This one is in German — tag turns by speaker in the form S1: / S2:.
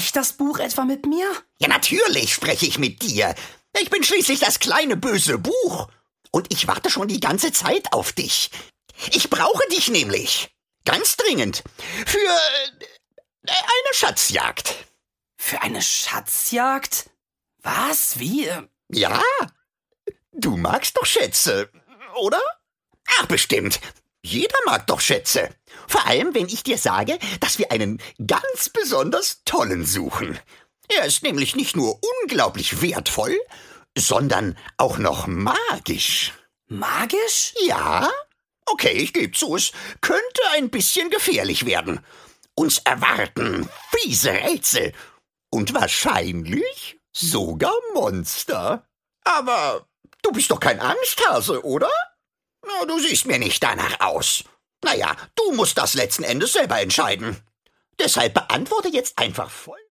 S1: Spricht das Buch etwa mit mir?
S2: Ja, natürlich spreche ich mit dir. Ich bin schließlich das kleine böse Buch. Und ich warte schon die ganze Zeit auf dich. Ich brauche dich nämlich. Ganz dringend. Für eine Schatzjagd.
S1: Für eine Schatzjagd? Was? Wie?
S2: Ja, du magst doch Schätze, oder? Ach, bestimmt. Jeder mag doch Schätze. Vor allem, wenn ich dir sage, dass wir einen ganz besonders tollen suchen. Er ist nämlich nicht nur unglaublich wertvoll, sondern auch noch magisch.
S1: Magisch?
S2: Ja? Okay, ich gebe zu, es könnte ein bisschen gefährlich werden. Uns erwarten fiese Rätsel und wahrscheinlich sogar Monster. Aber du bist doch kein Angsthase, oder? Na, du siehst mir nicht danach aus. Naja, du musst das letzten Endes selber entscheiden. Deshalb beantworte jetzt einfach voll